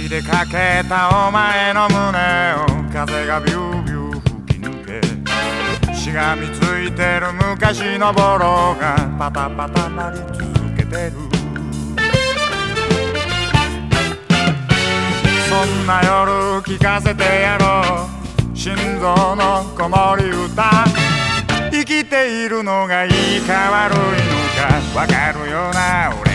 火でかけたお前の胸を風がビュービュー吹き抜け、しがみついてる昔のボロがパタパタ鳴り続けてる。そんな夜聞かせてやろう、心臓の子守歌。生きているのがいいか悪いのかわかるような俺